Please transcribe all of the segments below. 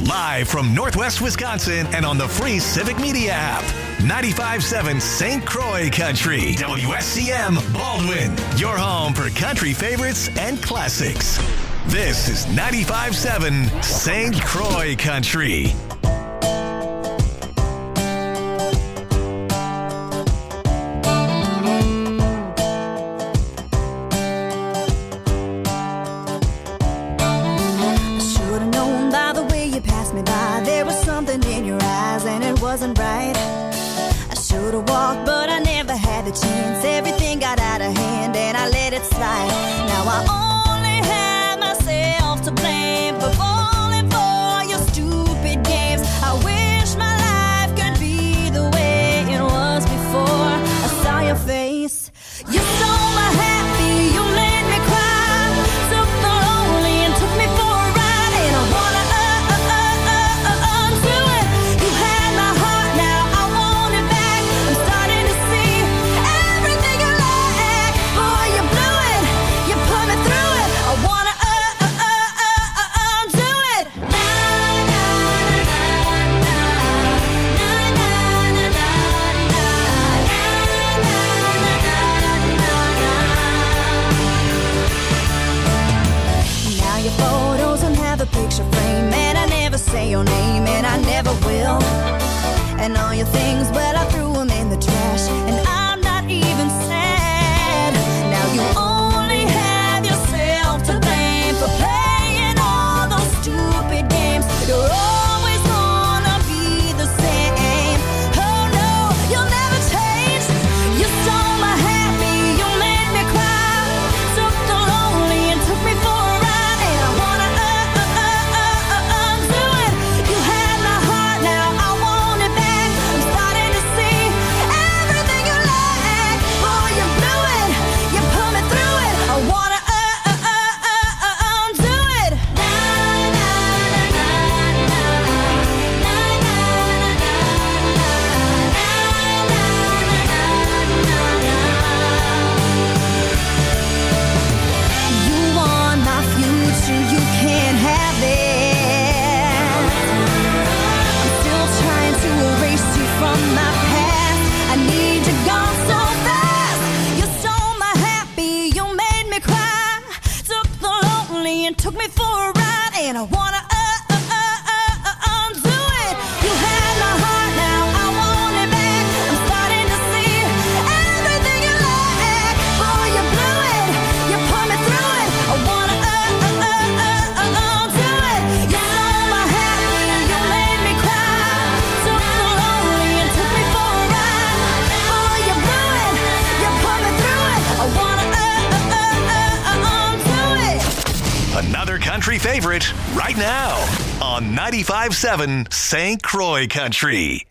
Live from Northwest Wisconsin and on the free Civic Media app. 95.7 St. Croix Country. WSCM Baldwin. Your home for country favorites and classics. This is 95.7 St. Croix Country. Wasn't right. I should have walked, but I never had the chance. Everything got out of hand and I let it slide. Now I only have myself to blame for falling for your stupid games. I wish my life could be the way it was before I saw your face. You stole my happy, you made me cry. Took the lonely and took me for a ride. And I wanna undo it. You had my heart, now I want it back. I'm starting to see everything you lack. Boy, you blew it, you put me through it. I wanna undo it. Na na na na na na na na na. Now your photos don't have a picture frame, and I never say your name, and I never will. And all your things, well, I threw them in the trash, and I'm not even sad. Now you only have yourself to blame for playing all those stupid games. You're always gonna be the same. Oh no, you'll never change. You stole my happy, you made me cry. Took the lonely and took me for a ride. And I wanna undo it. You had my heart, now I want it back. I'm starting to see everything you lack. Boy, you blew it, you put me through it. I wanna undo it. Na na na na na You want my future, you can't have it. I'm still trying to erase you from my past. I need you gone so fast. You stole my happy, you made me cry. Took the lonely and took me for a ride. And I wanna undo it. You had my heart, now I want it back. I'm starting to see everything you lack. Boy, you blew it, you put me through it. I wanna undo it. You stole my happy, you made me cry. Took the lonely and took me for a ride. Boy, you blew it, you put me through it. I wanna undo it. Another country favorite right now on 95.7 St. Croix Country.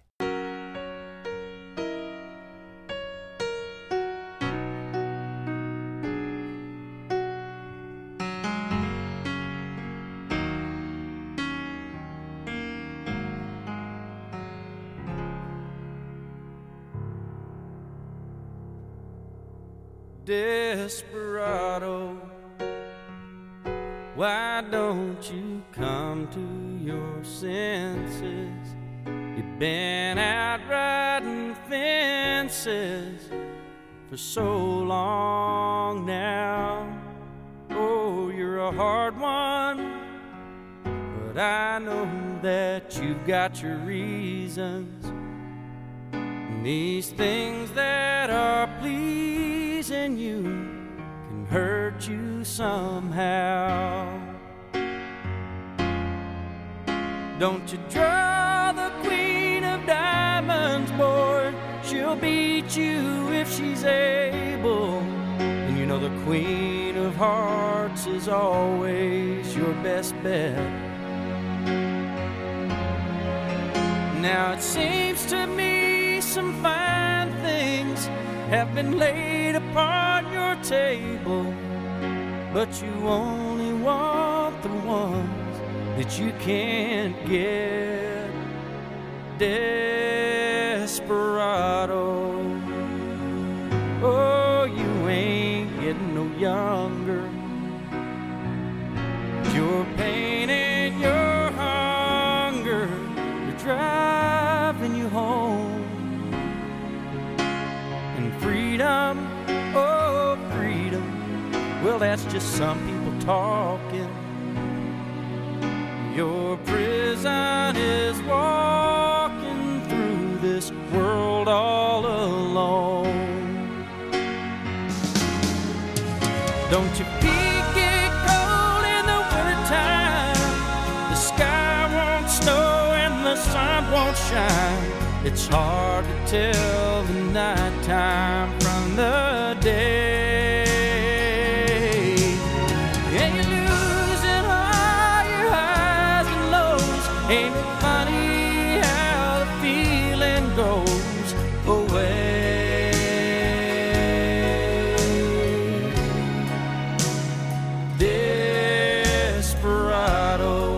Desperado, why don't you come to your senses? You've been out riding fences for so long now. Oh, you're a hard one, but I know that you've got your reasons. And these things that are pleasing you can hurt you somehow. Don't you draw the queen of diamonds, boy. She'll beat you if she's able. And you know the queen of hearts is always your best bet. Now it seems to me some fine things have been laid upon your table, but you only want the ones that you can't get. Desperado, oh, you ain't getting no younger. Your pain and your hunger that's just some people talking. Your prison is walking through this world all alone. Don't your feet get cold in the wintertime? The sky won't snow and the sun won't shine. It's hard to tell the nighttime from the day. And you're losing all your highs and lows. Ain't it funny how the feeling goes away? Desperado,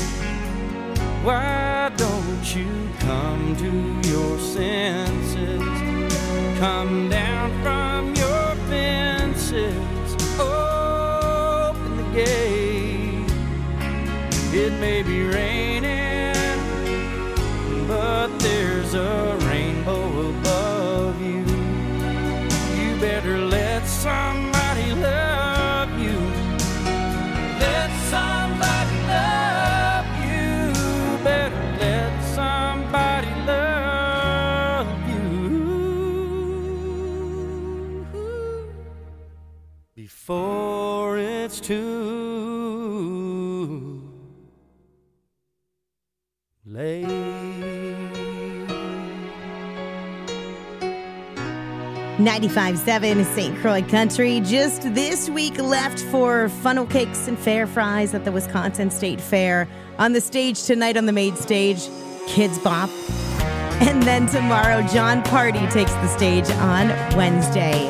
why don't you come to your senses? Come down from your fences, open the gate. It may be raining, but there's a rainbow above you. You better let somebody love you. Let somebody love you. Better let somebody love you before it's too late. 95.7 St. Croix Country. Just this week left for funnel cakes and fair fries at the Wisconsin State Fair. On the stage tonight on the main stage, Kids Bop. And then tomorrow, John Party takes the stage on Wednesday.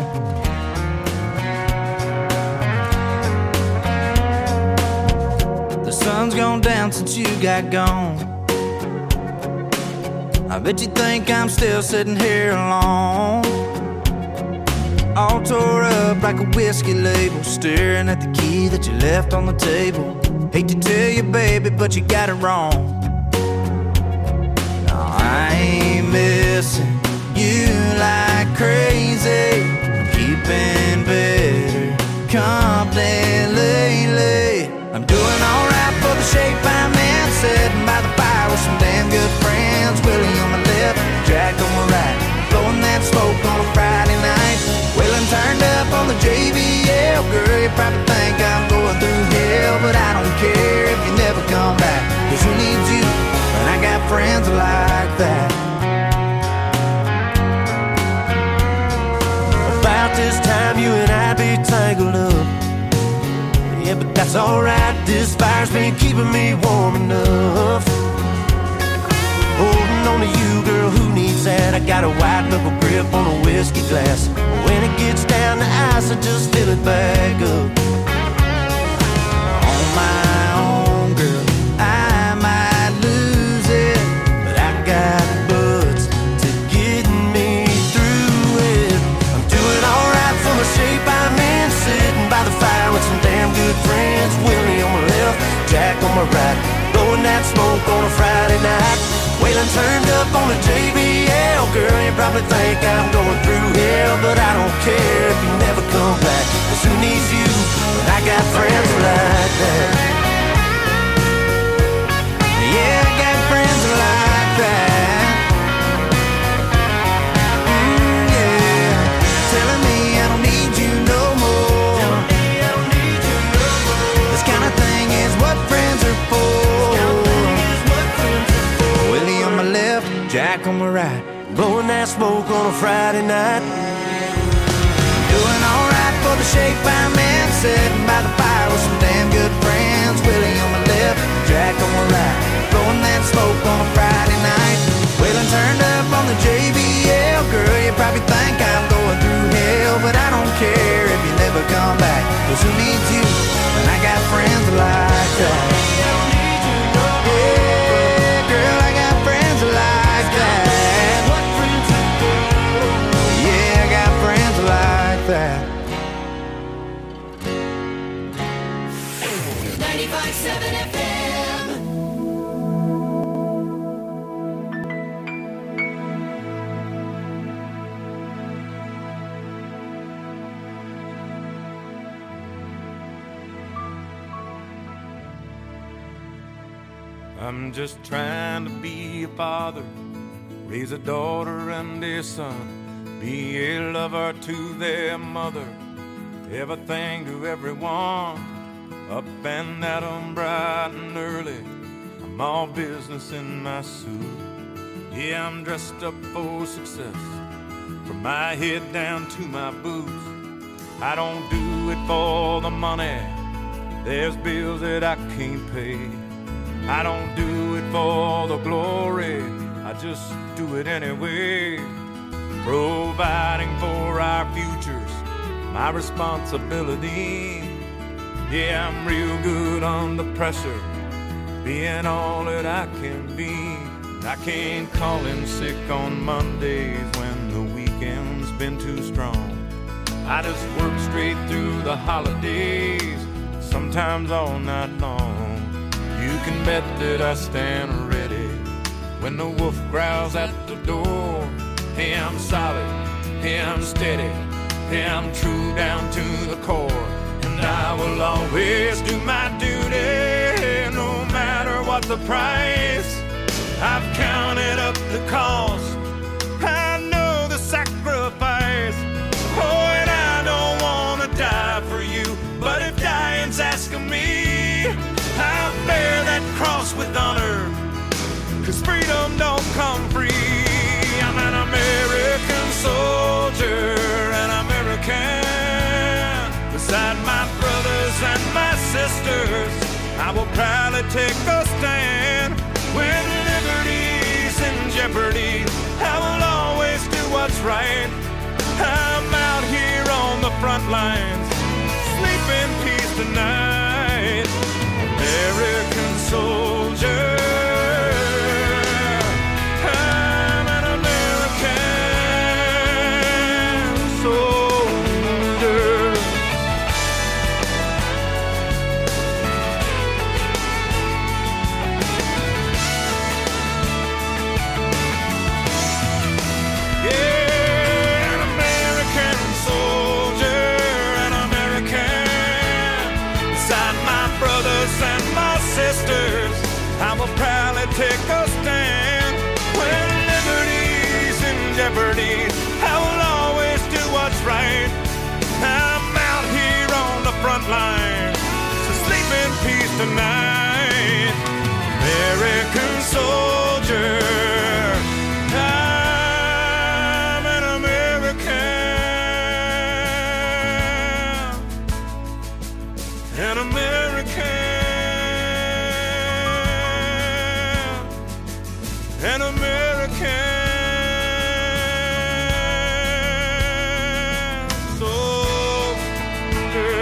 The sun's gone down since you got gone. I bet you think I'm still sitting here alone, all tore up like a whiskey label, staring at the key that you left on the table. Hate to tell you, baby, but you got it wrong. No, I ain't missing you like crazy. I'm keeping better company lately. I'm doing alright for the shape I'm in, sitting by the fire with some damn good friends. Willie on my left, Jack on my right, blowing that smoke on a Friday night. Wheeling turned up on the JBL. Girl, you probably think I'm going through hell, but I don't care if you never come back, 'cause who needs you when I got friends like that? About this time you and I'd be tangled up. Yeah, but that's alright, this fire's been keeping me warm enough. Holding on to you, girl, who needs that? I got a white knuckle grip on a whiskey glass. When it gets down to ice, I just fill it back up. On my own, girl, I might lose it, but I got buds to get me through it. I'm doing alright for the shape I'm in, sitting by the fire with some damn good friends. Willie on my left, Jack on my right, blowing that smoke on a Friday night. Waylon turned up on the JBL. Girl, you probably think I'm going through hell, but I don't care if you never come back, 'cause who needs you when I got friends like that? Yeah, I got friends like that. Yeah, telling me I don't need you no more. This kind of thing is what friends are for. Jack on my right, blowing that smoke on a Friday night. Doing alright for the shape I'm in, sitting by the fire with some damn good friends. Willie on my left, Jack on my right, blowing that smoke on a Friday night. Waylon turned up on the JBL. Girl, you probably think I'm going through hell, but I don't care if you never come back, 'cause who needs you when I got friends like that? Yeah, girl, I got friends like that. 95.7 FM. I'm just trying to be a father, raise a daughter and a son, be a lover to their mother, everything to everyone, up and at 'em bright and early. I'm all business in my suit. Yeah, I'm dressed up for success, from my head down to my boots. I don't do it for the money, there's bills that I can't pay. I don't do it for the glory, I just do it anyway. Providing for our futures, my responsibility. Yeah, I'm real good under pressure, being all that I can be. I can't call in sick on Mondays when the weekend's been too strong. I just work straight through the holidays, sometimes all night long. You can bet that I stand ready when the wolf growls at the door. Hey, I'm solid, hey, I'm steady, hey, I'm true down to the core. And I will always do my duty, no matter what the price. I've counted up the cost, I know the sacrifice. Oh, and I don't want to die for you, but if dying's asking me, I'll bear that cross with honor, 'cause freedom don't come free. I'm an American soldier, an American. Beside my brothers and my sisters, I will proudly take a stand. When liberty's in jeopardy, I will always do what's right. I'm out here on the front lines, sleep in peace tonight. American soldier, I'm an American soldier. Yeah, an American soldier, an American. Beside my brothers and my sisters, I will proudly take a stand. When liberty's in jeopardy, I will always do what's right. I'm out here on the front line, so sleep in peace tonight. American soldier, I'm an American, an American, an American soldier.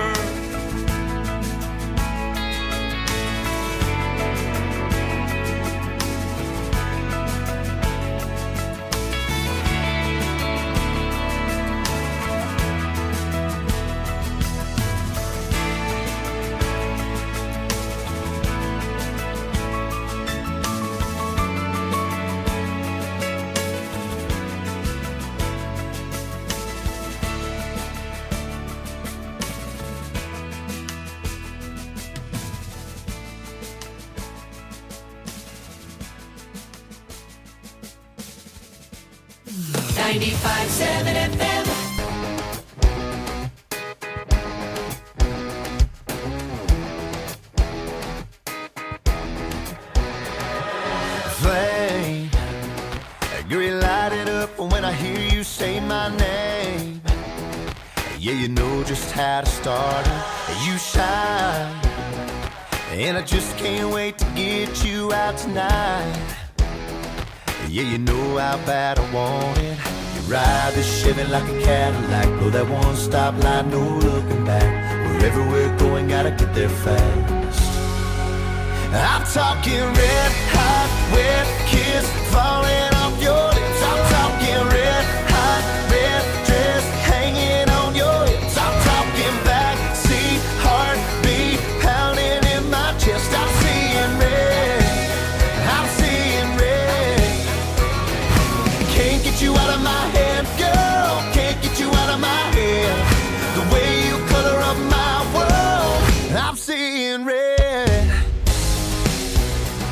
Flame, girl, light it up when I hear you say my name. Yeah, you know just how to start it. You shine, and I just can't wait to get you out tonight. Yeah, you know how bad I want it. You ride the Chevy like a Cadillac, blow that one-stop light, no looking back. Wherever we're going, gotta get there fast. I'm talking red hot, wet kiss falling off your lips. I'm talking red hot, red dress hanging on your hips. I'm talking backseat heartbeat pounding in my chest. I'm seeing red, I'm seeing red. Can't get you out of my head, girl. Can't get you out of my head. The way you color up my world, I'm seeing red.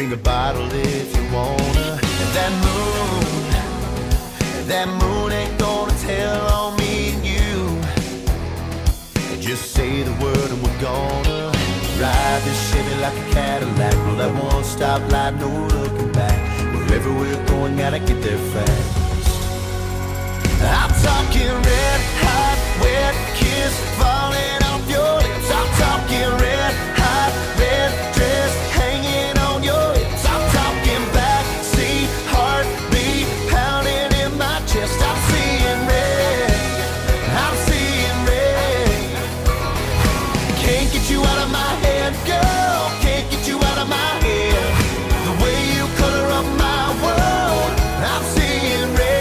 bring a bottle if you wanna. And that moon ain't gonna tell on me and you. Just say the word and we're gonna ride this Chevy like a Cadillac. Roll that one stoplight, no looking back. Wherever we're going, gotta get there fast. I'm talking red hot, wet kiss falling off your lips. I'm talking red hot, red dress hanging on your hips. I'm talking backseat heartbeat pounding in my chest. I'm seeing red, I'm seeing red. Can't get you out of my head, girl. Can't get you out of my head. The way you color up my world, I'm seeing red.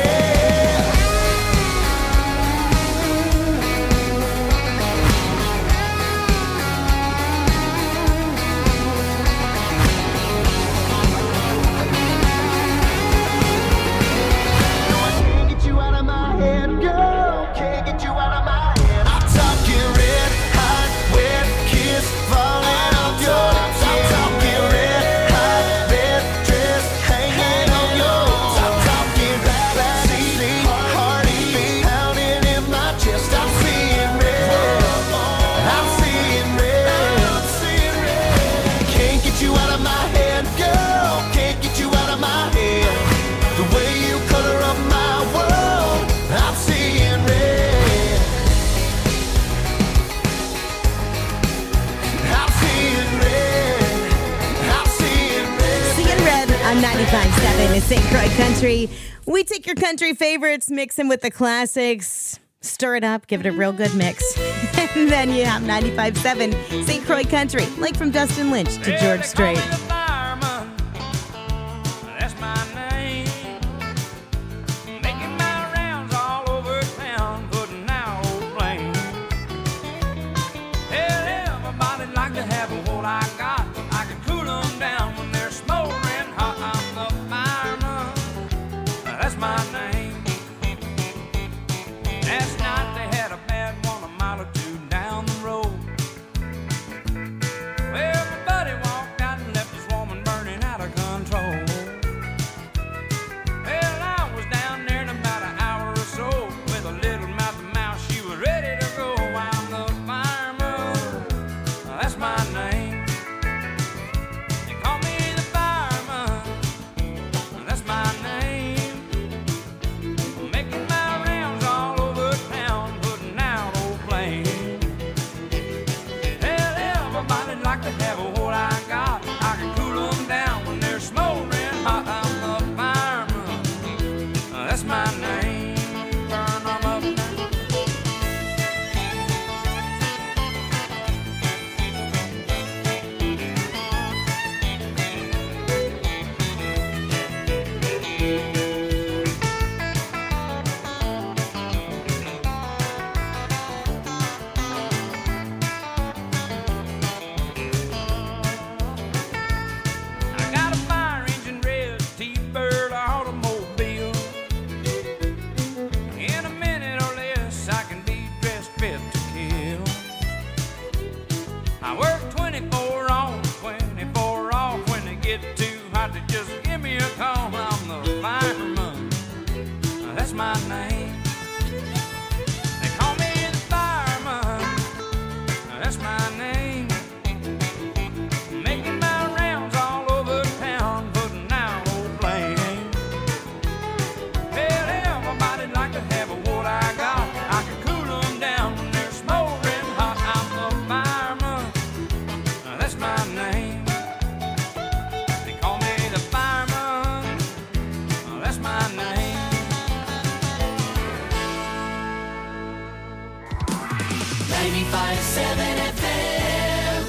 On 95.7 is St. Croix Country. We take your country favorites, mix them with the classics, stir it up, give it a real good mix. And then you have 95.7 St. Croix Country, like from Dustin Lynch to George Strait. That's my name. Making my rounds all over town, putting out old flames. Hell, everybody like to have what I got. I can cool them down when they're smoldering hot. I'm the fireman. That's my name. Last night they had a bad one a mile or two down the road. Well, my buddy walked out and left his woman burning out of control. Well, I was down there in about an hour or so with a little mouth to mouth. She was ready to go. I'm the fireman. That's my name. They call me the fireman. That's my name. Making my rounds all over town, putting out old flames. Hell, everybody like to have what I got. I can cool them down when they're smoldering hot. I'm the fireman. That's my name. Burn them up now. I got a fire engine red T-Bird automobile. In a minute or less, I can be dressed fit to kill. I work 24 on, 24 off. When they get too hot, they just give me a call. I'm the fireman. That's my name. They call me the fireman. That's my name. Making my rounds all over town, putting out old flames. Hell, everybody like to have what I got. I can cool them down when they're smoldering hot. I'm the fireman. That's my name. They call me the fireman. That's my name. 95.7 FM.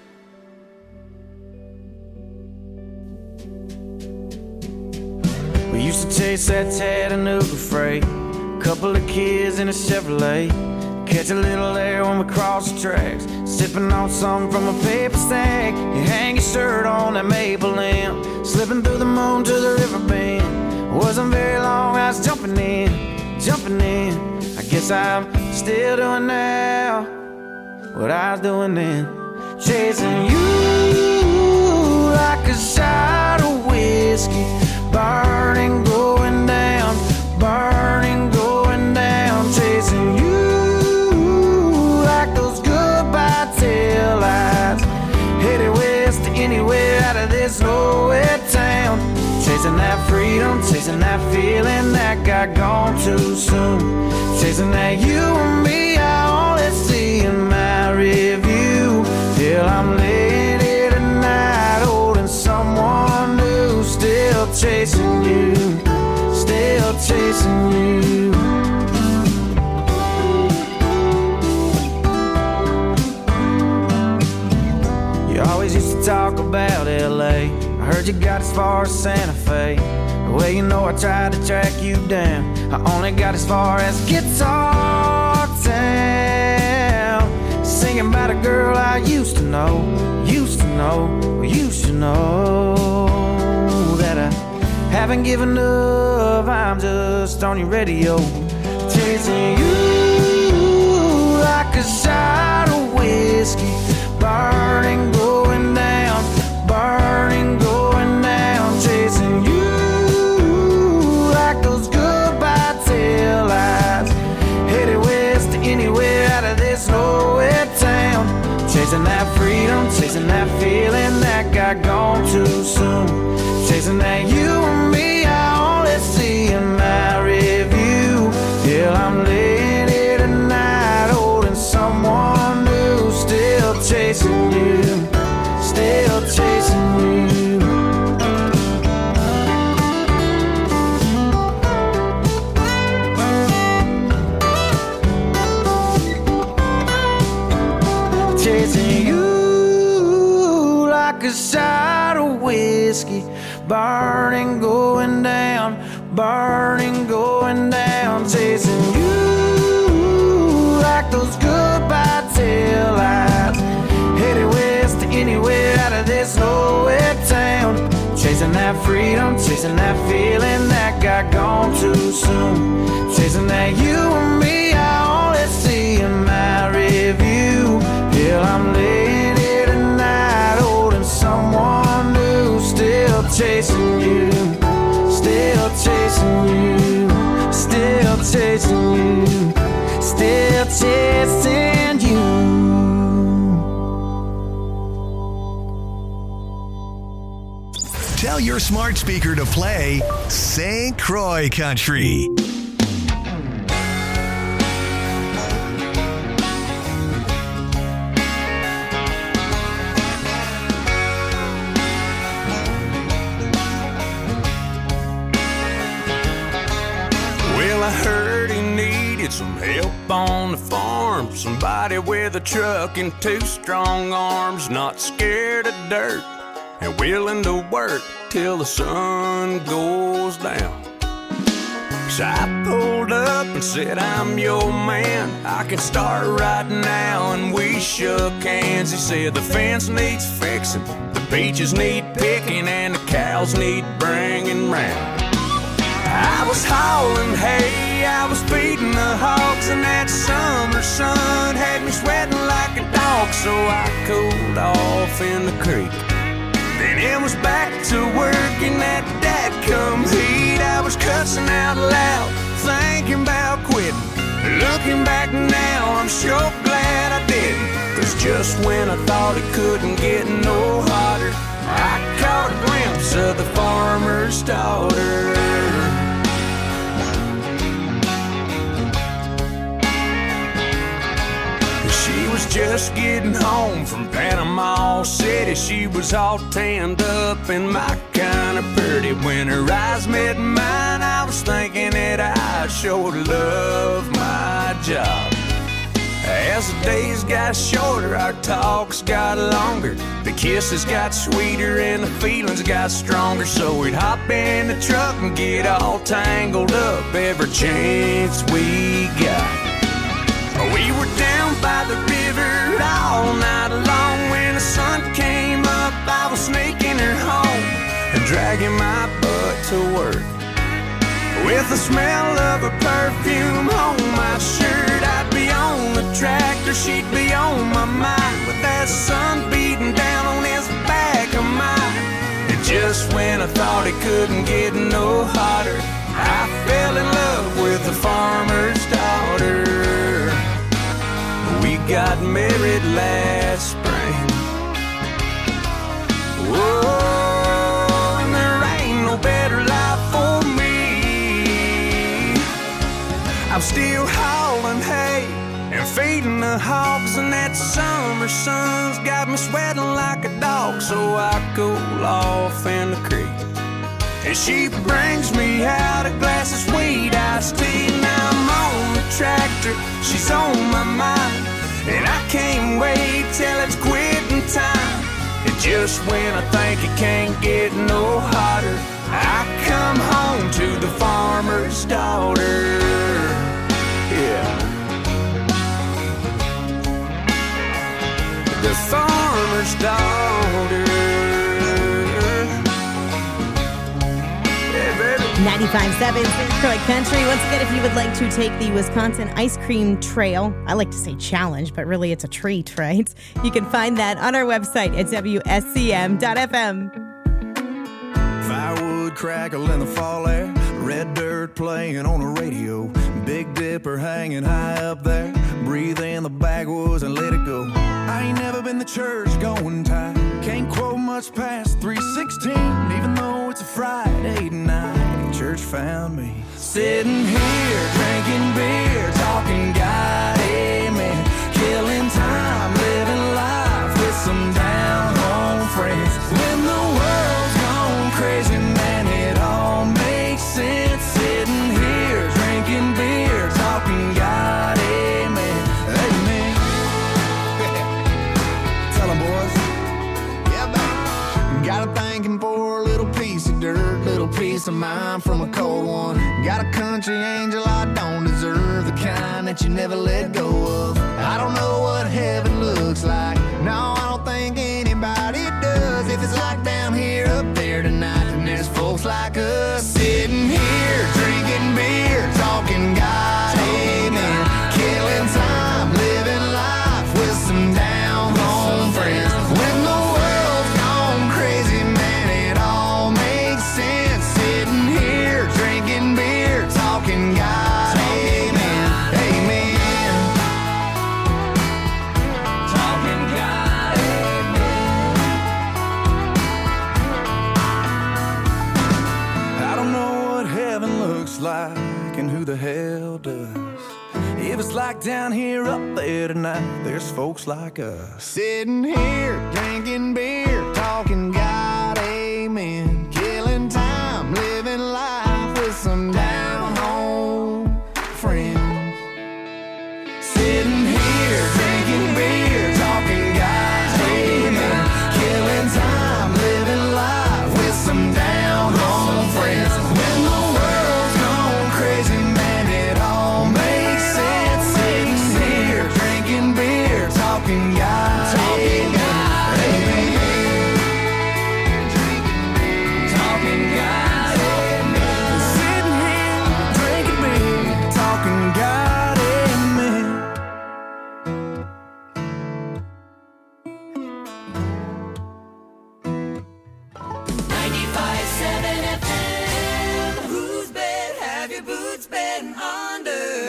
We used to chase that Chattanooga freight, couple of kids in a Chevrolet, catch a little air when we cross the tracks, sipping on something from a paper stack. You hang your shirt on that maple limb, slipping through the moon to the river bend. Wasn't very long, I was jumping in. I guess I'm still doing now what I was doing then, chasing you like a shot of whiskey. Burning, going down, burning, going down, chasing you like those goodbye taillights. Headed west to anywhere out of this nowhere town. Chasing that freedom, chasing that feeling that got gone too soon. Chasing that you and me, I only see in my review. Till I'm laying here tonight, holding someone new. Still chasing you, still chasing you. You always used to talk about LA. I heard you got as far as Santa Fe. Well, you know I tried to track you down. I only got as far as Guitar Town. Singing about a girl I used to know, used to know, used to know. That I haven't given up, I'm just on your radio. Chasing you like a shot of whiskey. Burning, going down, burning, going down, chasing you like those goodbye taillights. Headed west to anywhere out of this nowhere town. Chasing that freedom, chasing that feeling that got gone too soon. Chasing that you and me, I only see in my review. Till I'm laying here tonight, holding someone new. Still chasing you, still chasing you. Chasing you like a shot of whiskey. Burning, going down, burning, going down. Chasing you like those goodbye taillights. Headed west to anywhere out of this nowhere town. Chasing that freedom, chasing that feeling that got gone too soon. Chasing that you and me, I only see in my review. Till I'm laying here tonight, holding someone new. Still chasing you, still chasing you, still chasing you, still chasing you. Tell your smart speaker to play St. Croix Country. Well, I heard he needed some help on the farm. Somebody with a truck and two strong arms, not scared of dirt and willing to work till the sun goes down. So I pulled up and said, I'm your man, I can start right now. And we shook hands. He said the fence needs fixing, the beaches need picking, and the cows need bringing round. I was hauling hay, I was feeding the hogs, and that summer sun had me sweating like a dog. So I cooled off in the creek. Then it was back to work in that dadgum heat. I was cussing out loud, thinking about quitting. Looking back now, I'm sure glad I didn't. 'Cause just when I thought it couldn't get no hotter, I caught a glimpse of the farmer's daughter. She was just getting home from Panama City. She was all tanned up and my kind of pretty. When her eyes met mine, I was thinking that I sure love my job. As the days got shorter, our talks got longer. The kisses got sweeter and the feelings got stronger. So we'd hop in the truck and get all tangled up every chance we got. We were down by the river all night long. When the sun came up, I was sneaking her home and dragging my butt to work. With the smell of her perfume on my shirt, I'd be on the tractor, she'd be on my mind. With that sun beating down on this back of mine, it Just when I thought it couldn't get no hotter, I fell in love with a farmer's daughter. We got married last spring. Whoa, and there ain't no better life for me. I'm still hauling hay and feeding the hogs, and that summer sun's got me sweating like a dog. So I cool off in the creek, and she brings me out a glass of sweet iced tea. Now I'm on the tractor, she's on my mind, and I can't wait till it's quitting time. And just when I think it can't get no hotter, I come home to the farmer's daughter. Yeah, the farmer's daughter. 95.7 St. Croix Country. Once again, if you would like to take the Wisconsin Ice Cream Trail, I like to say challenge, but really it's a treat, right? You can find that on our website at WSCM.FM. Firewood crackle in the fall air, red dirt playing on the radio, Big Dipper hanging high up there, breathe in the backwoods and let it go. I ain't never been to church going type, can't quote much past 3:16, even though it's a Friday night. Church found me sitting here drinking beer, talking God, amen, killing time, living life with some down home friends. When the world's gone crazy, man, it all makes sense. Sitting here drinking beer, talking God, amen, amen. Tell them, boys. Yeah, baby. Got a thanking for a little piece of dirt, little piece of mind from a cold one. Got a country angel I don't deserve, the kind that you never let go of. I don't know what heaven looks like, no, I don't think anybody does. If it's like down here, up there tonight, then there's folks like us sitting here drinking beer, talking God, amen, killing time, living life with some down home friends. When the world's gone crazy, man, it all makes sense. Sitting here drinking beer, talking God, amen, amen, talking God, amen. I don't know what heaven looks like and who the hell does. If it's like down here, up there tonight, there's folks like us sitting here drinking beer, talking God, amen, killing time, living life with some down home friends. Sitting here drinking beer, talking God, amen, killing time, living life with some down home friends. When the world's gone crazy, man, it all makes sense. Sitting here drinking beer, talking God, amen, amen, talking God, amen. Sitting here drinking beer, talking God, amen. 95.7 FM. Whose bed have your boots been under?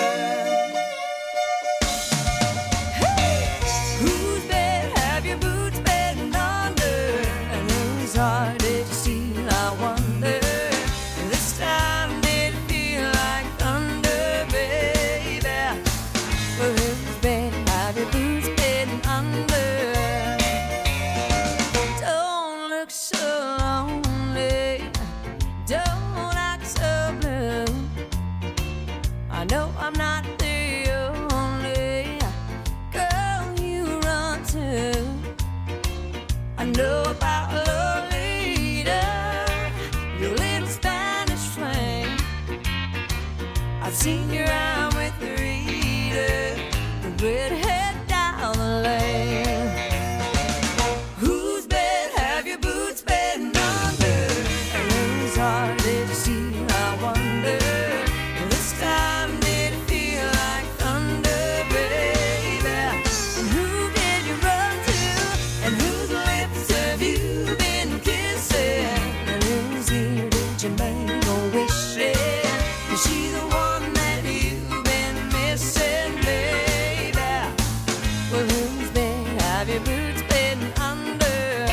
Whose bed have your boots been under? And whose heart did you steal, I wonder? This time did it feel like thunder, baby? Well, whose bed have your boots been under? Don't look so lonely, don't act so blue. I know I'm not the only girl you run to. I know about Lolita, your little Spanish flame. I've seen you around with Rita, the redhead down the lane. Whose bed have your boots been under? And whose heart did you steal, I wonder? This time did it feel like thunder, baby? And who did you run to? And whose lips have you been kissing? did you make a wish? Yeah. Is she the one that you've been missing, baby? Well, whose bed have your boots been under?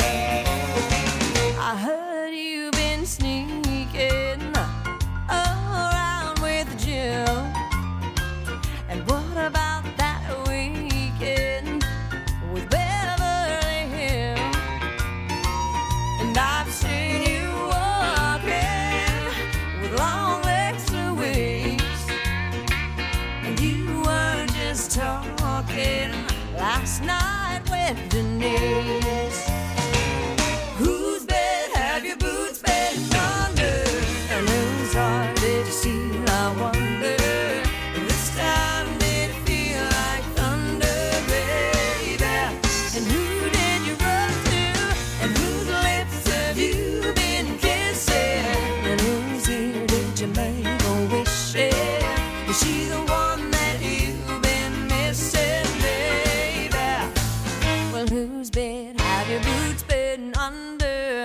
I heard you've been sneaking around with Jill. And what about that weekend with Beverly Hills? And I've seen you walking with long legs Louise. And you were just talking last night with Denise. Whose bed have your boots been under? And whose heart did you steal, I wonder? This time did it feel like thunder, baby? And who did you run to? And whose lips have you been kissing? And whose ear did you make a wish in? Is she the one that you've been missing, baby? Well, whose bed have your boots been under?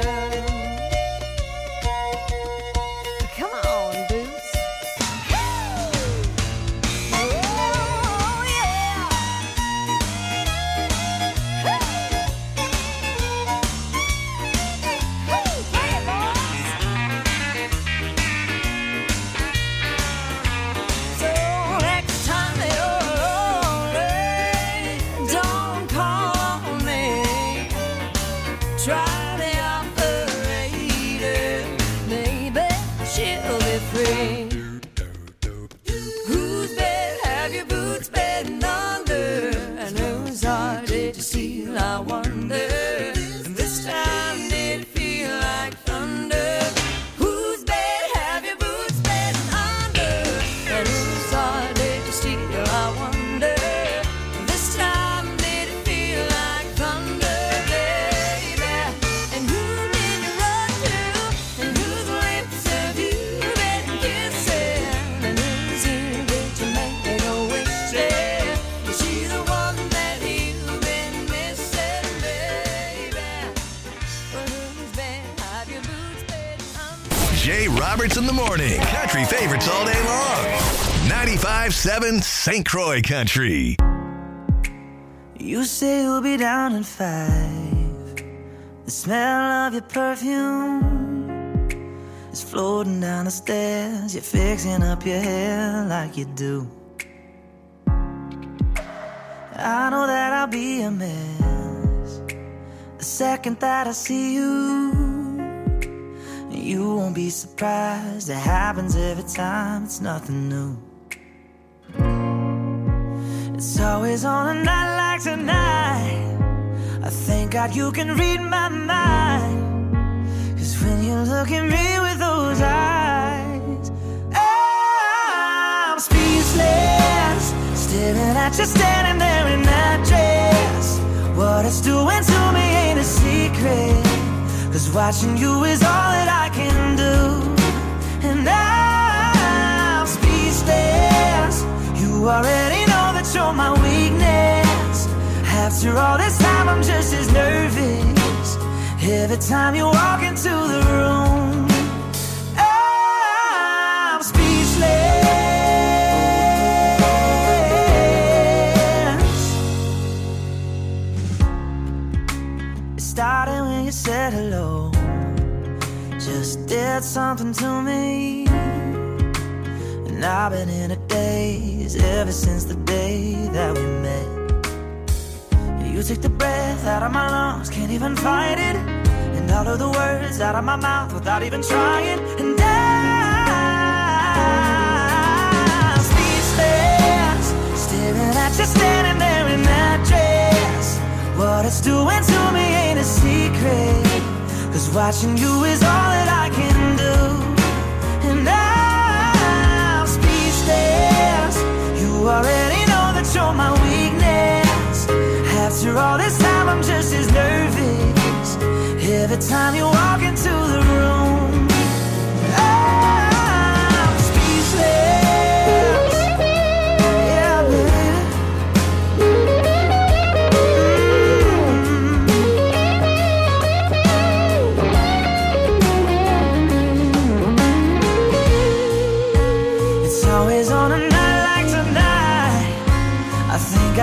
Come on, boots. Oh, yeah. Hey, boys. So next time you're lonely, don't call on me. Try the operator, maybe she'll be free. Whose bed have your boots been under? And whose heart did you steal, I wonder? And this time did it feel like thunder? Whose bed have your boots been under? And whose heart did you steal, I wonder? This time did it feel like thunder, baby? And who did you run to? And whose lips have you been kissing? And whose ear did you make a wish in? Is she the one that you've been missing, baby? Well, whose bed have your boots been under? Jay Roberts in the morning. Country favorites all day long. 95.7 St. Croix Country. You say you'll be down in 5. The smell of your perfume is floating down the stairs. You're fixing up your hair like you do. I know that I'll be a mess the second that I see you. You won't be surprised, it happens every time, it's nothing new. It's always on a night like tonight. I thank God you can read my mind. 'Cause when you look at me with those eyes, I'm speechless, staring at you standing there in that dress. What it's doing to me ain't a secret, 'cause watching you is all that I can do. And I'm speechless. You already know that you're my weakness. After all this time I'm just as nervous every time you walk into the room. I'm speechless. It started when you said hello, just did something to me. And I've been in a daze ever since the day that we met. You took the breath out of my lungs, can't even fight it. And all of the words out of my mouth without even trying. And I'm speechless, staring at you standing there in that dress. What it's doing to me ain't a secret, 'cause watching you is all that I can do. And I'm speechless. You already know that you're my weakness. After all this time I'm just as nervous every time you walk into the room. I'm speechless. Yeah, baby.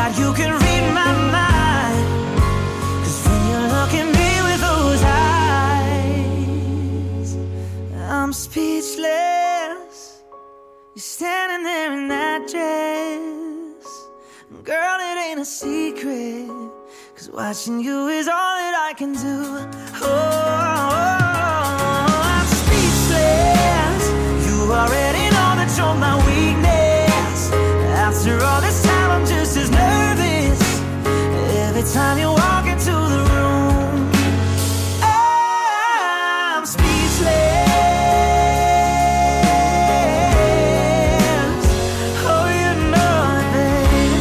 God you can read my mind. 'Cause when you look at me with those eyes, I'm speechless. You're standing there in that dress. Girl, it ain't a secret. 'Cause watching you is all that I can do. I'm speechless. You already know that you're my weakness. After all this time, I'm just as nervous every time you walk into the room. I'm speechless. Oh, you know it, baby.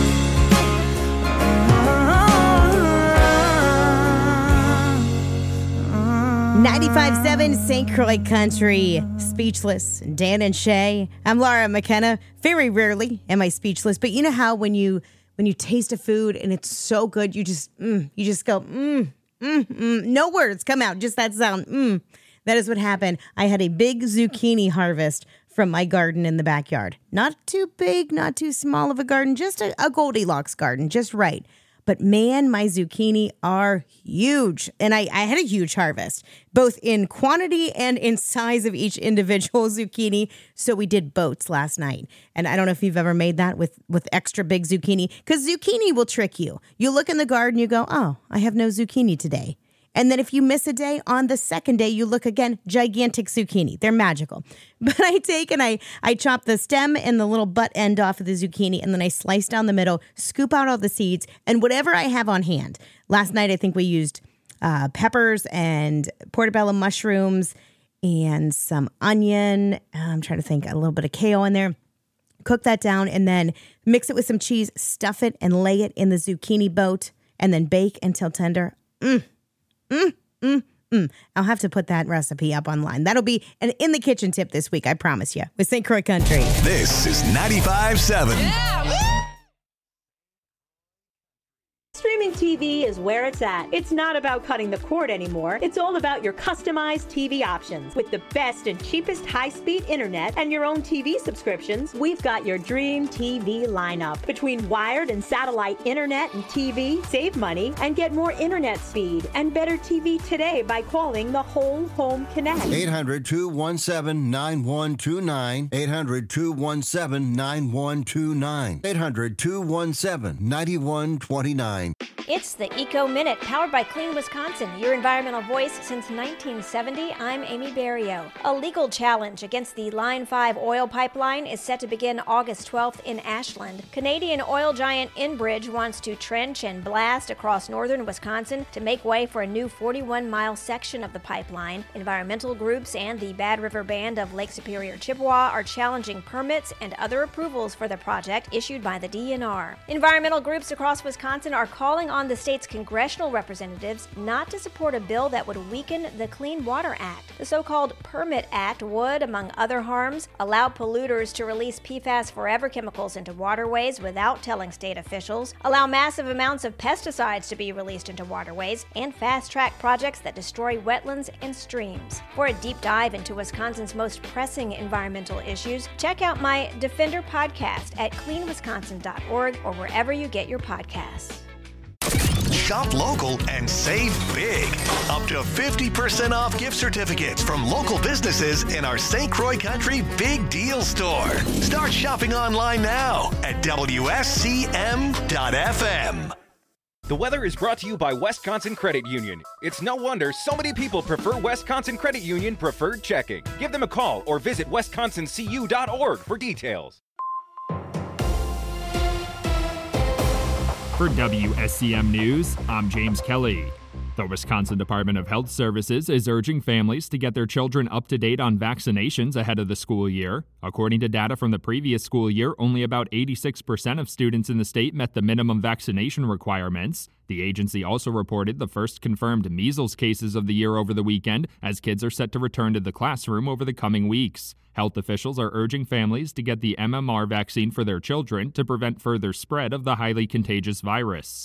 95.7 St. Croix Country, Speechless, Dan and Shay. I'm Laura McKenna. Very rarely am I speechless, but you know how when you taste a food and it's so good, you just go, no words come out, just that sound, That is what happened. I had a big zucchini harvest from my garden in the backyard. Not too big, not too small of a garden, just a Goldilocks garden, just right. But man, my zucchini are huge. And I had a huge harvest, both in quantity and in size of each individual zucchini. So we did boats last night. And I don't know if you've ever made that with extra big zucchini, because zucchini will trick you. You look in the garden, you go, oh, I have no zucchini today. And then if you miss a day, on the second day, you look again, gigantic zucchini. They're magical. But I take and I chop the stem and the little butt end off of the zucchini, and then I slice down the middle, scoop out all the seeds, and whatever I have on hand. Last night, I think we used peppers and portobello mushrooms and some onion. I'm trying to think, a little bit of kale in there. Cook that down and then mix it with some cheese, stuff it, and lay it in the zucchini boat, and then bake until tender. I'll have to put that recipe up online. That'll be an in the kitchen tip this week, I promise you, with St. Croix Country. This is 95.7. Streaming TV is where it's at. It's not about cutting the cord anymore. It's all about your customized TV options. With the best and cheapest high-speed internet and your own TV subscriptions, we've got your dream TV lineup. Between wired and satellite internet and TV, save money and get more internet speed and better TV today by calling the Whole Home Connect. 800-217-9129. 800-217-9129. 800-217-9129. It's the Eco Minute, powered by Clean Wisconsin, your environmental voice since 1970. I'm Amy Barrio. A legal challenge against the Line 5 oil pipeline is set to begin August 12th in Ashland. Canadian oil giant Enbridge wants to trench and blast across northern Wisconsin to make way for a new 41-mile section of the pipeline. Environmental groups and the Bad River Band of Lake Superior Chippewa are challenging permits and other approvals for the project issued by the DNR. Environmental groups across Wisconsin are calling on the state's congressional representatives not to support a bill that would weaken the Clean Water Act. The so-called Permit Act would, among other harms, allow polluters to release PFAS forever chemicals into waterways without telling state officials, allow massive amounts of pesticides to be released into waterways, and fast-track projects that destroy wetlands and streams. For a deep dive into Wisconsin's most pressing environmental issues, check out my Defender podcast at cleanwisconsin.org or wherever you get your podcasts. Shop local and save big. Up to 50% off gift certificates from local businesses in our St. Croix Country Big Deal Store. Start shopping online now at WSCM.FM. The weather is brought to you by Wisconsin Credit Union. It's no wonder so many people prefer Wisconsin Credit Union Preferred Checking. Give them a call or visit wisconsincu.org for details. For WSCM News, I'm James Kelly. The Wisconsin Department of Health Services is urging families to get their children up to date on vaccinations ahead of the school year. According to data from the previous school year, only about 86% of students in the state met the minimum vaccination requirements. The agency also reported the first confirmed measles cases of the year over the weekend, as kids are set to return to the classroom over the coming weeks. Health officials are urging families to get the MMR vaccine for their children to prevent further spread of the highly contagious virus.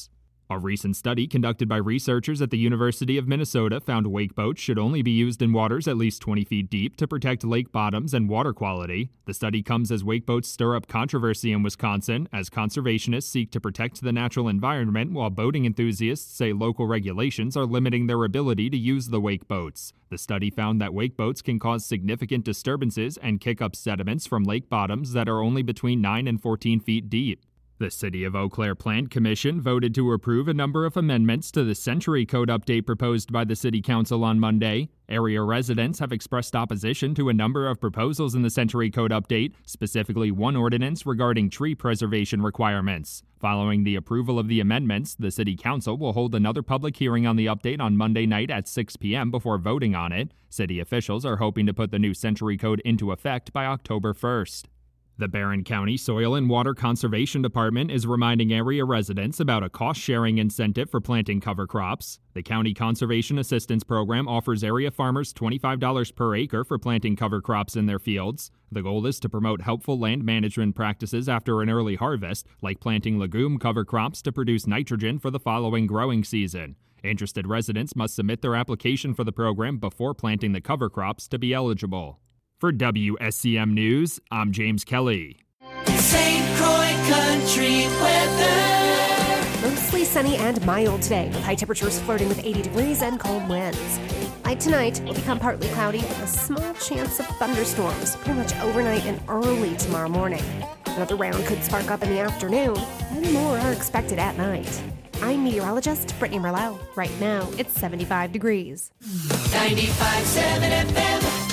A recent study conducted by researchers at the University of Minnesota found wake boats should only be used in waters at least 20 feet deep to protect lake bottoms and water quality. The study comes as wake boats stir up controversy in Wisconsin as conservationists seek to protect the natural environment while boating enthusiasts say local regulations are limiting their ability to use the wake boats. The study found that wake boats can cause significant disturbances and kick up sediments from lake bottoms that are only between 9 and 14 feet deep. The City of Eau Claire Plant Commission voted to approve a number of amendments to the Century Code update proposed by the City Council on Monday. Area residents have expressed opposition to a number of proposals in the Century Code update, specifically one ordinance regarding tree preservation requirements. Following the approval of the amendments, the City Council will hold another public hearing on the update on Monday night at 6 p.m. before voting on it. City officials are hoping to put the new Century Code into effect by October 1st. The Barron County Soil and Water Conservation Department is reminding area residents about a cost-sharing incentive for planting cover crops. The County Conservation Assistance Program offers area farmers $25 per acre for planting cover crops in their fields. The goal is to promote helpful land management practices after an early harvest, like planting legume cover crops to produce nitrogen for the following growing season. Interested residents must submit their application for the program before planting the cover crops to be eligible. For WSCM News, I'm James Kelly. St. Croix Country weather. Mostly sunny and mild today, with high temperatures flirting with 80 degrees and cold winds. By tonight, will become partly cloudy with a small chance of thunderstorms, pretty much overnight and early tomorrow morning. Another round could spark up in the afternoon, and more are expected at night. I'm meteorologist Brittany Merlot. Right now, it's 75 degrees. 95.7 FM.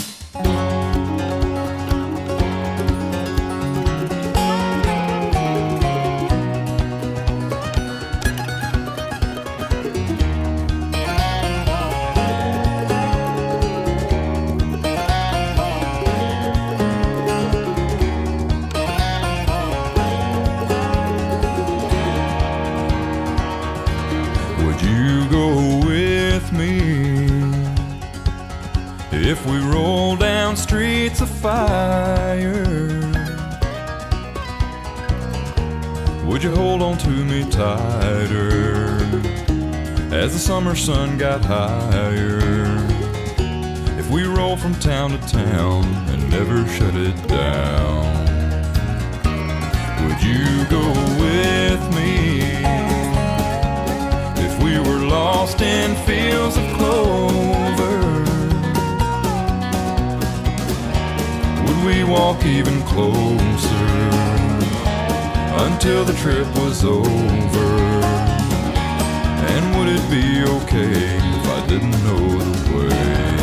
If we roll down streets of fire, would you hold on to me tighter as the summer sun got higher? If we roll from town to town and never shut it down, would you go with me? If we were lost in fields of clover, we walk even closer until the trip was over? And would it be okay if I didn't know the way?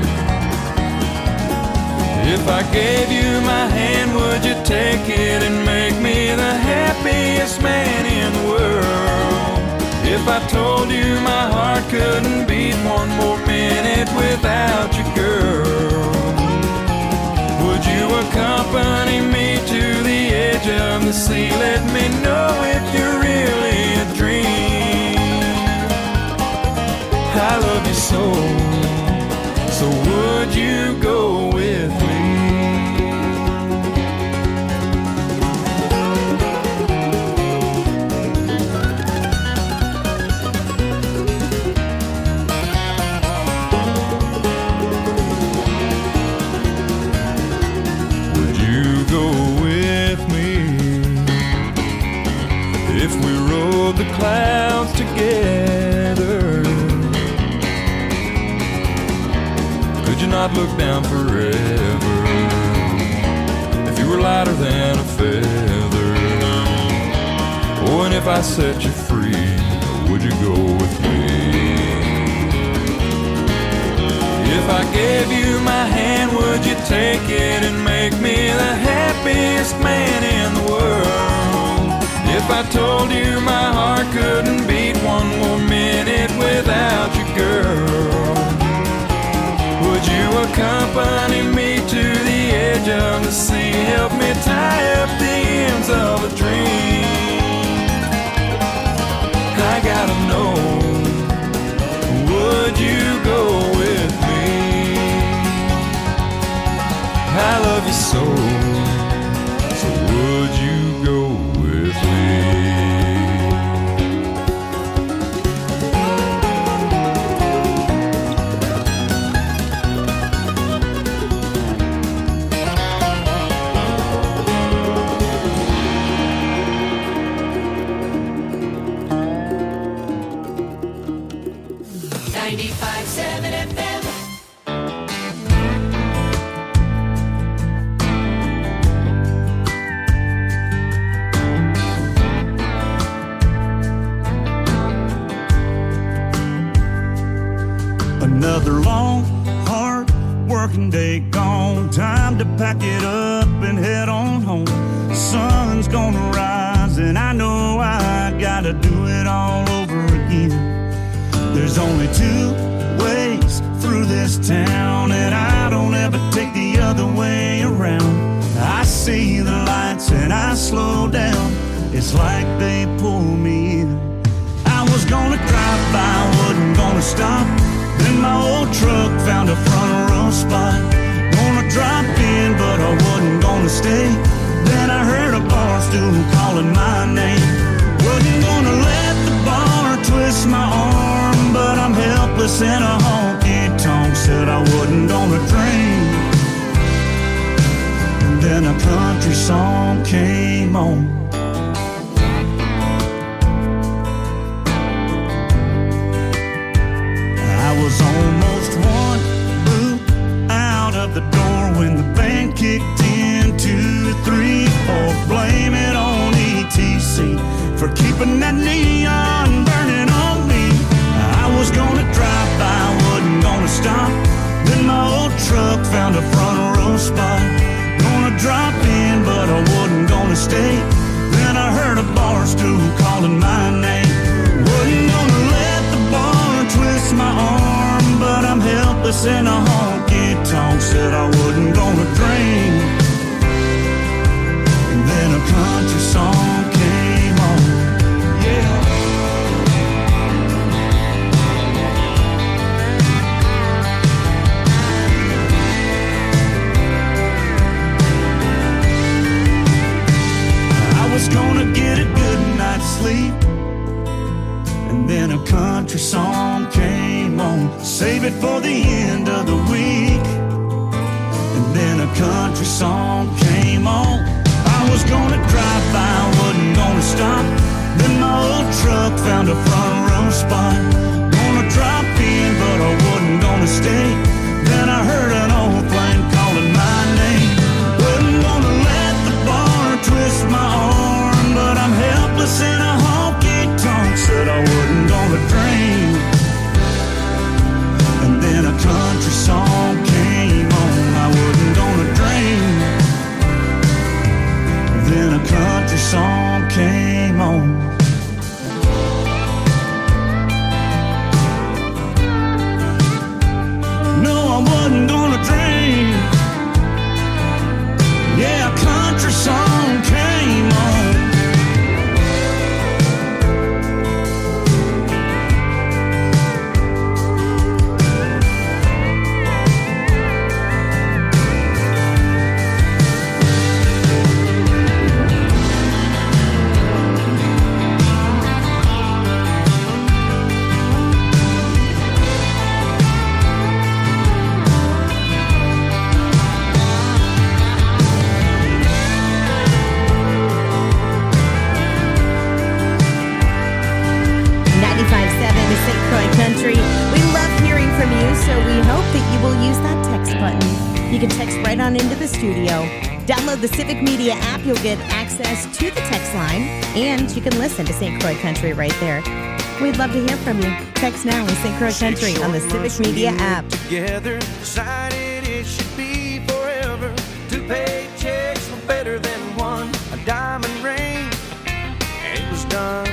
If I gave you my hand, would you take it and make me the happiest man in the world? If I told you my heart couldn't beat one more minute without you, girl, would you accompany me to the edge of the sea? Let me know if you're really a dream. I love you so would you go with me? The clouds together, could you not look down forever? If you were lighter than a feather, oh, and if I set you free, would you go with me? If I gave you my hand, would you take it and make me the happiest man in the world? If I told you my heart couldn't beat one more minute without you, girl, would you accompany me to the edge of the sea? Help me tie up the ends of a dream. I gotta know, would you go with me? I love you so would you go with me? working day gone. Time to pack it up and head on home. Sun's gonna rise and I know I gotta do it all over again. There's only two ways through this town, and I don't ever take the other way around. I see the lights and I slow down. It's like they pull me in. I was gonna drive by, wasn't gonna stop. Then my old truck found a front row spot. Gonna drop in, but I wasn't gonna stay. Then I heard a bar stool calling my name. Wasn't gonna let the bar twist my arm, but I'm helpless in a honky-tonk. Said I wasn't gonna drink. And then a country song came on. I was almost one boot out of the door when the band kicked in. 2, 3, 4, blame it on ETC for keeping that neon burning on me. I was gonna drive by, wasn't gonna stop. Then my old truck found a front row spot. Gonna drop in, but I wasn't gonna stay. Then I heard a bar stool calling my name. Wasn't gonna let the bar twist my arm, but I'm helpless in a honky-tonk. Said I wasn't gonna drink. And then a country song came on. Yeah. I was gonna get a good night's sleep, and then a country song came on. Save it for the end of the week. And then a country song came on. I was gonna drive by, wasn't gonna stop. Then my old truck found a front row spot. Gonna drop in, but I wasn't gonna stay. Then I heard an old plane calling my name. Wasn't gonna let the bar twist my arm, but I'm helpless in a honky-tonk. Said I wasn't gonna drink. And then a country song came on. I wasn't gonna drink. Then a country song came on. No, I wasn't gonna drink. Yeah, a country song came on. You can text right on into the studio. Download the Civic Media app. You'll get access to the text line, and you can listen to St. Croix Country right there. We'd love to hear from you. Text now with St. Croix Country on the Civic Media app. Together, decided it should be forever. 2 paychecks were better than one. A diamond ring, and it was done.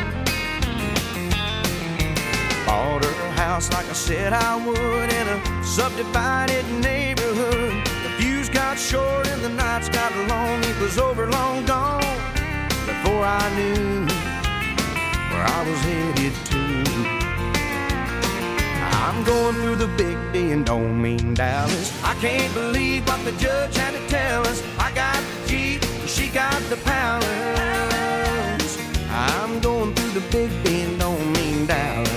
Bought her a house like I said I would in a subdivided neighborhood. The fuse got short and the nights got long. It was over, long gone, before I knew where I was headed to. I'm going through the big D and don't mean Dallas. I can't believe what the judge had to tell us. I got the Jeep, she got the palace. I'm going through the big D and don't mean Dallas.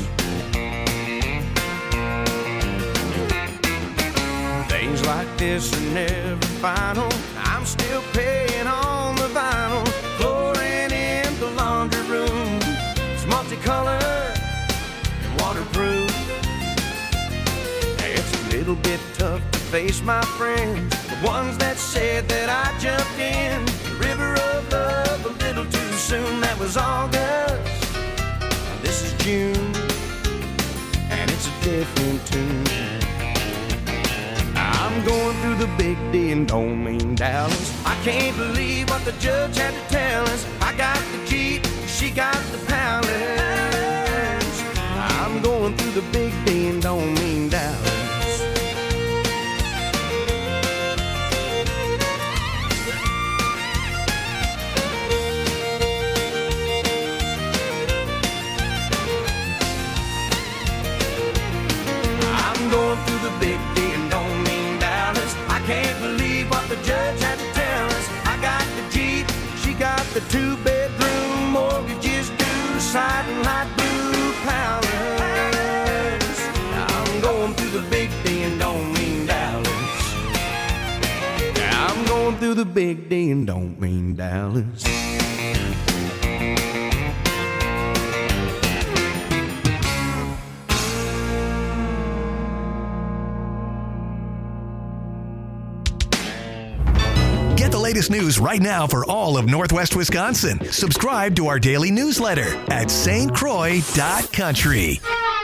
Things like this are never final. I'm still paying on the vinyl. Chlorine in the laundry room. It's multicolored and waterproof. It's a little bit tough to face my friends, the ones that said that I jumped in the river of love a little too soon. That was August, this is June, and it's a different tune. I'm going through the big D and don't mean Dallas. I can't believe what the judge had to tell us. I got the Jeep, she got the palace. I'm going through the big D and don't mean Dallas. I'm going through the big D and don't mean Dallas. I can't believe what the judge had to tell us. I got the Jeep, she got the 2-bedroom, mortgages due, siding light blue palace. I'm going through the big D and don't mean Dallas. I'm going through the big D and don't mean Dallas. Get the latest news right now for all of Northwest Wisconsin. Subscribe to our daily newsletter at stcroix.country.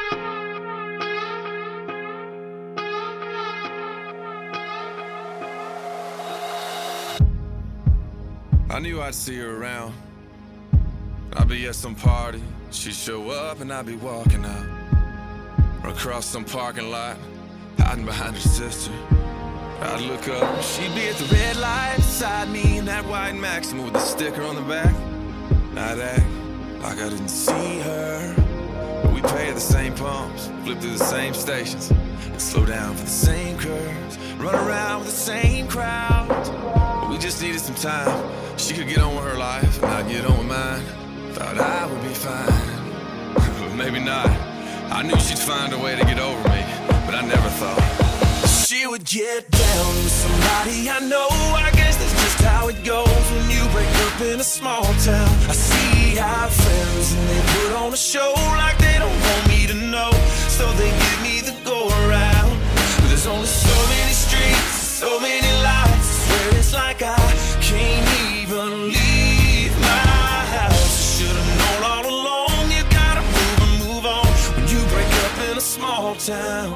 I knew I'd see her around. I'd be at some party, she'd show up and I'd be walking out. Or across some parking lot, hiding behind her sister. I'd look up, she'd be at the red light beside me in that white Maxima with the sticker on the back. I'd act like I didn't see her, but we pay at the same pumps, flip through the same stations, and slow down for the same curves, run around with the same crowds. But we just needed some time. She could get on with her life, and I'd get on with mine. Thought I would be fine, but maybe not. I knew she'd find a way to get over me, but I never thought she would get down with somebody I know. I guess that's just how it goes when you break up in a small town. I see our friends and they put on a show like they don't want me to know, so they give me the go around. But there's only so many streets, so many lights. I swear it's like I can't even leave my house. Should've known all along, you gotta move on when you break up in a small town.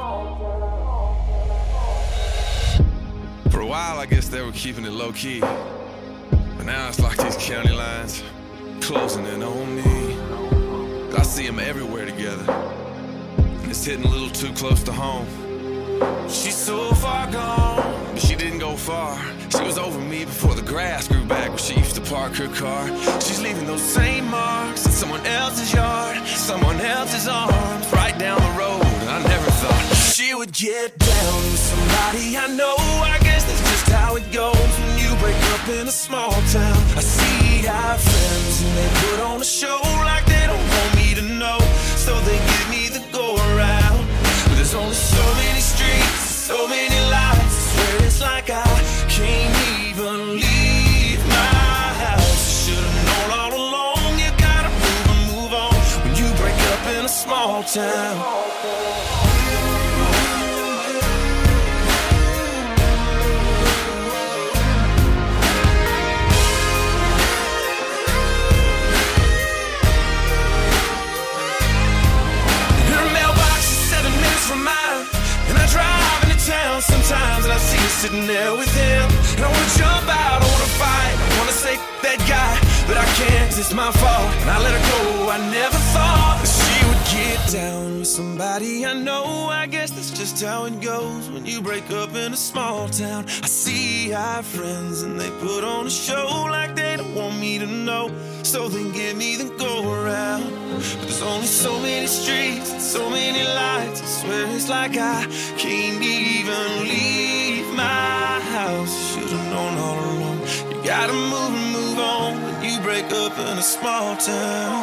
For a while, I guess they were keeping it low-key, but now it's like these county lines closing in on me. I see them everywhere together, and it's hitting a little too close to home. She's so far gone, but she didn't go far. She was over me before the grass grew back where she used to park her car. She's leaving those same marks in someone else's yard, someone else's arms, right down the road. And I never thought she would get down with somebody I know. I guess that's just how it goes when you break up in a small town. I see our friends and they put on a show like they don't want me to know, so they give me the go around. But there's only so many streets, so many lights. I swear it's like I can't even leave my house. Should've known all along, you gotta move on when you break up in a small town. From mine, and I drive into town sometimes, and I see her sitting there with him, and I wanna jump out, I wanna fight, I wanna say that guy, but I can't, 'cause it's my fault, and I let her go. I never thought that she would get down with somebody I know. I guess that's just how it goes when you break up in a small town. I see our friends and they put on a show like they don't want me to know, so they give me the go around. But there's only so many streets and so many lights. I swear it's like I can't even leave my house. Should've known all along, you gotta move on when you break up in a small town.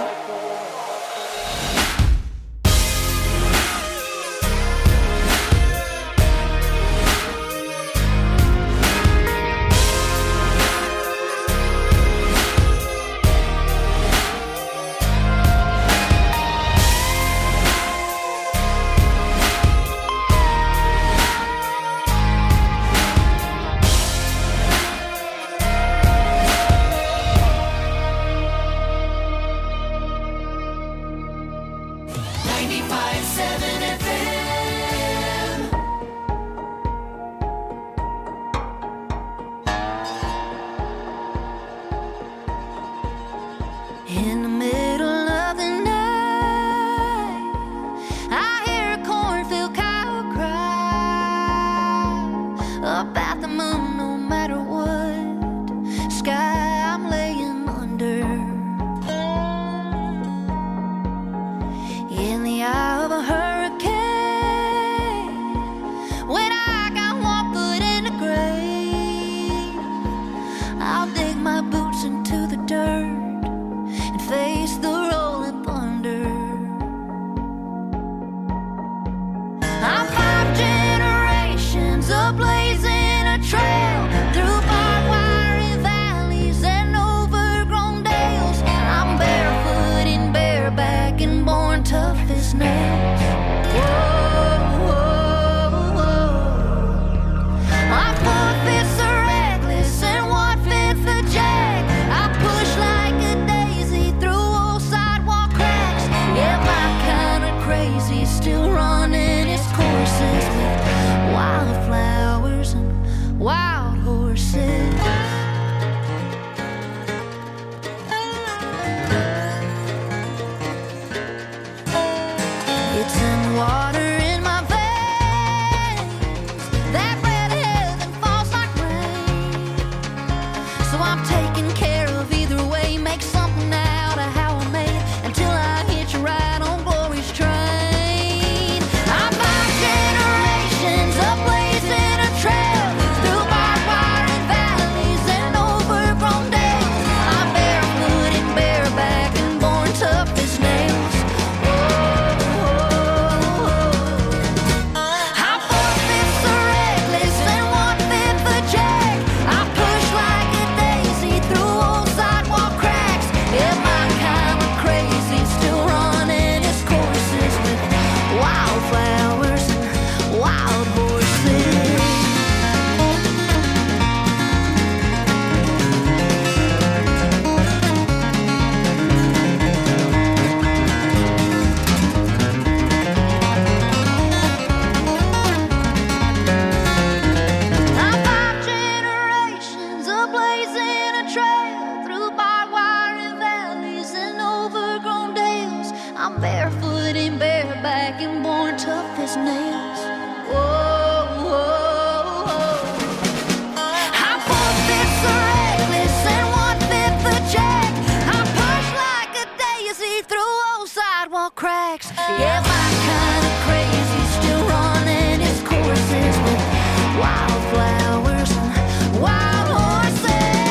Yeah, my kind of crazy, still running its courses with wildflowers and wild horses.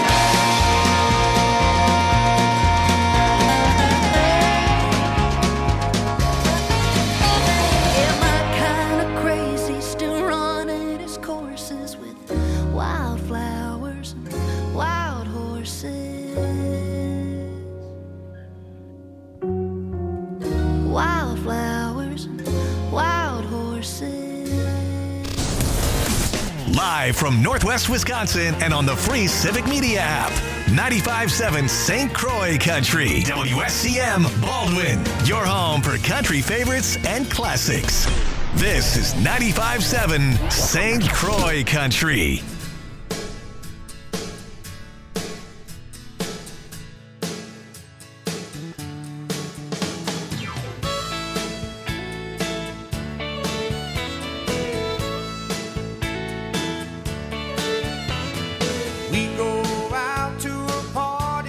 Yeah, my kind of crazy, still running its courses with wildflowers and wild horses. Wildflowers and wild horses. Live from Northwest Wisconsin and on the free Civic Media app. 95.7 St. Croix Country. WSCM Baldwin. Your home for country favorites and classics. This is 95.7 St. Croix Country.